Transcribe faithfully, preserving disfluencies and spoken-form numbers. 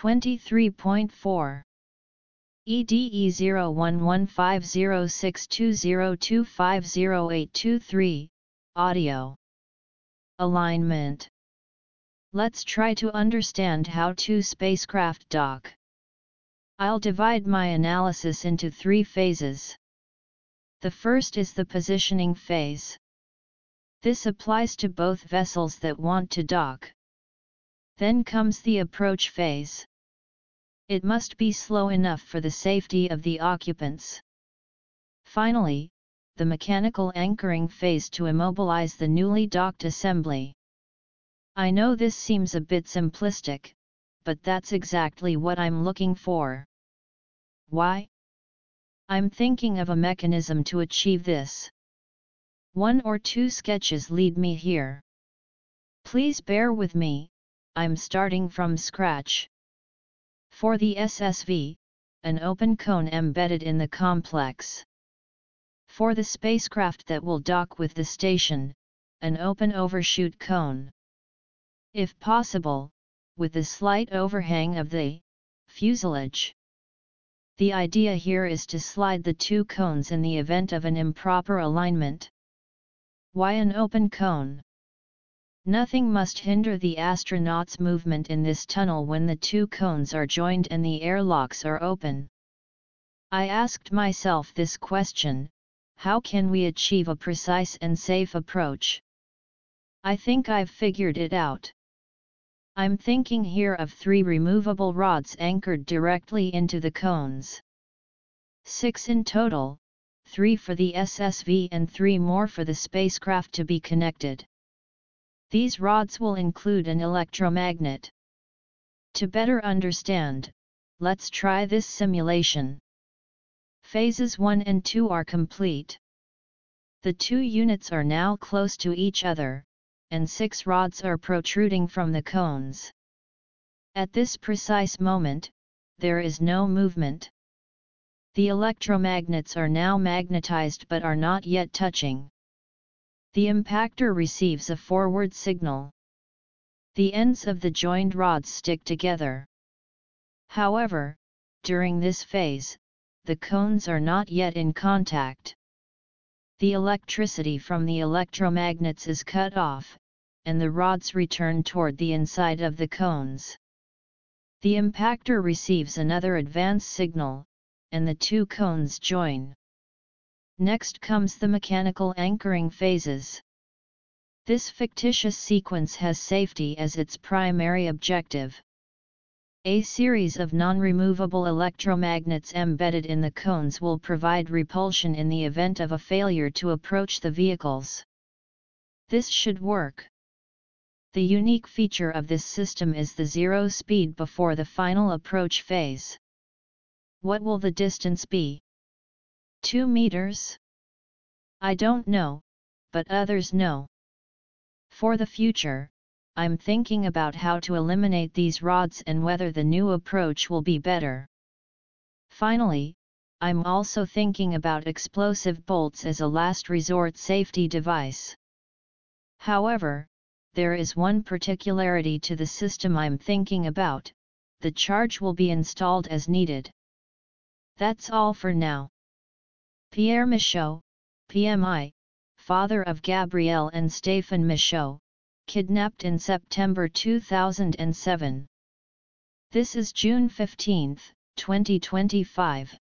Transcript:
twenty-three point four. E D E zero one one five zero six two zero two five zero eight two three, Audio. Alignment. Let's try to understand how two spacecraft dock. I'll divide my analysis into three phases. The first is the positioning phase. This applies to both vessels that want to dock. Then comes the approach phase. It must be slow enough for the safety of the occupants. Finally, the mechanical anchoring phase to immobilize the newly docked assembly. I know this seems a bit simplistic, but that's exactly what I'm looking for. Why? I'm thinking of a mechanism to achieve this. One or two sketches lead me here. Please bear with me, I'm starting from scratch. For the S S V, an open cone embedded in the complex. For the spacecraft that will dock with the station, an open overshoot cone. If possible, with a slight overhang of the fuselage. The idea here is to slide the two cones in the event of an improper alignment. Why an open cone? Nothing must hinder the astronauts' movement in this tunnel when the two cones are joined and the airlocks are open. I asked myself this question: how can we achieve a precise and safe approach? I think I've figured it out. I'm thinking here of three removable rods anchored directly into the cones. Six in total, three for the S S V and three more for the spacecraft to be connected. These rods will include an electromagnet. To better understand, let's try this simulation. Phases one and two are complete. The two units are now close to each other, and six rods are protruding from the cones. At this precise moment, there is no movement. The electromagnets are now magnetized but are not yet touching. The impactor receives a forward signal. The ends of the joined rods stick together. However, during this phase, the cones are not yet in contact. The electricity from the electromagnets is cut off, and the rods return toward the inside of the cones. The impactor receives another advance signal, and the two cones join. Next comes the mechanical anchoring phases. This fictitious sequence has safety as its primary objective. A series of non-removable electromagnets embedded in the cones will provide repulsion in the event of a failure to approach the vehicles. This should work. The unique feature of this system is the zero speed before the final approach phase. What will the distance be? Two meters? I don't know, but others know. For the future, I'm thinking about how to eliminate these rods and whether the new approach will be better. Finally, I'm also thinking about explosive bolts as a last resort safety device. However, there is one particularity to the system I'm thinking about: the charge will be installed as needed. That's all for now. Pierre Michaud, P M I, father of Gabrielle and Stéphane Michaud, kidnapped in September two thousand seven. This is June fifteenth, twenty twenty-five.